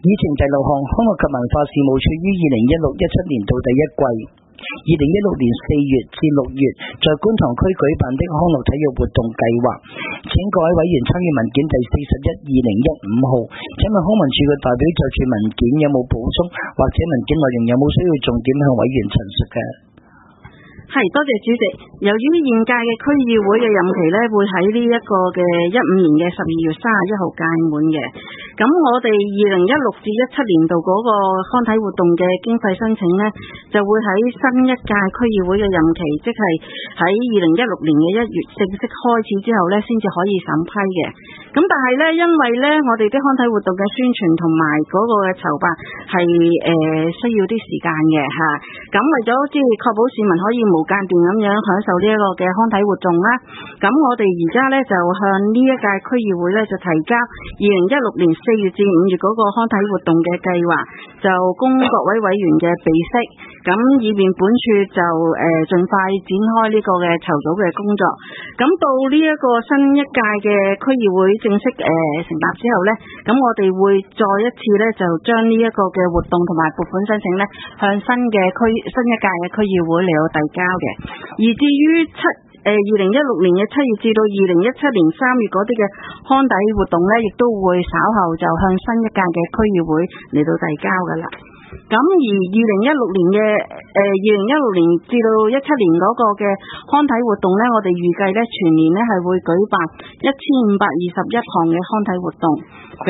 議程第6項，康樂及文化事務署於2016-17年度第一季2016年4月至6月在觀塘區舉辦的康樂體育活動計劃，請各位委員參閱文件第41/2015號。請問康文署嘅代表就住文件有冇補充，或者文件內容有冇需要重點向委員陳述嘅？ 係，多謝主席。由於現屆嘅區議會嘅任期咧，會喺呢一個嘅15年嘅12月31號屆滿嘅。咁我哋2016至17年度嗰個康體活動嘅經費申請咧，就會喺新一屆區議會嘅任期，即係喺2016年嘅1月正式開始之後咧，先至可以審批嘅。咁但係咧，因為咧我哋啲康體活動嘅宣傳同埋嗰個嘅籌辦係需要啲時間嘅嚇。咁為咗即係確保市民可以無間斷咁樣享受呢一個嘅康體活動啦，咁我哋而家咧就向呢一屆區議會咧就提交2016年4月至5月嗰個康體活動嘅計劃，就供各位委員嘅備悉，咁以便本署就盡快展開呢個嘅籌組嘅工作。咁到呢一個新一屆嘅區議會正式成立之後咧，咁我哋會再一次咧就將呢一個嘅活動同埋撥款申請咧向新一屆嘅區議會嚟到遞交嘅。而至於2016年嘅7月至到2017年3月嗰啲嘅康體活動咧，亦都會稍後就向新一屆嘅區議會嚟到遞交噶啦。咁而2016年至到17年嗰個嘅康體活動咧，我哋預計咧全年咧係會舉辦1521項嘅康體活動，俾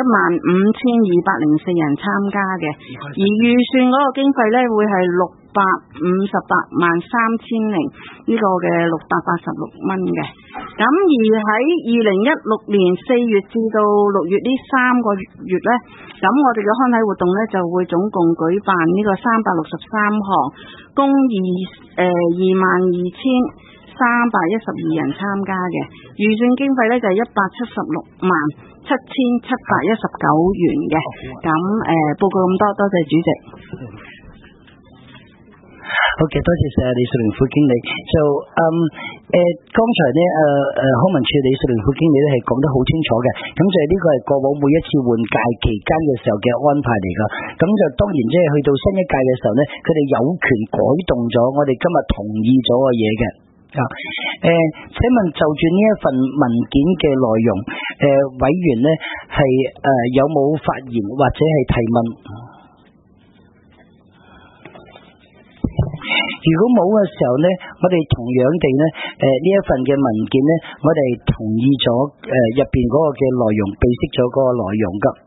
115,204人參加嘅。而預算嗰個經費咧會係658萬3千零呢個嘅686蚊嘅。咁而喺2016年4月至到6月呢3個月咧，咁我哋嘅康體活動咧就會總共舉辦呢個363項，共22,312人參加嘅。預算經費咧就係176,7,719元嘅。咁報告咁多，多謝主席。 好嘅，多謝晒李淑玲副經理。剛才呢康文署李淑玲副經理咧係講得好清楚嘅，咁就係呢個係過往每一次換屆期間嘅時候嘅安排嚟噶。咁就當然即係去到新一屆嘅時候呢，佢哋有權改動咗我哋今日同意咗嘅嘢嘅。請問就住呢一份文件嘅內容，委員呢係有冇發言或者係提問？如果冇嘅時候呢，我哋同樣地呢，呢一份嘅文件呢，我哋同意咗入邊嗰個嘅內容，備悉咗嗰個內容噶。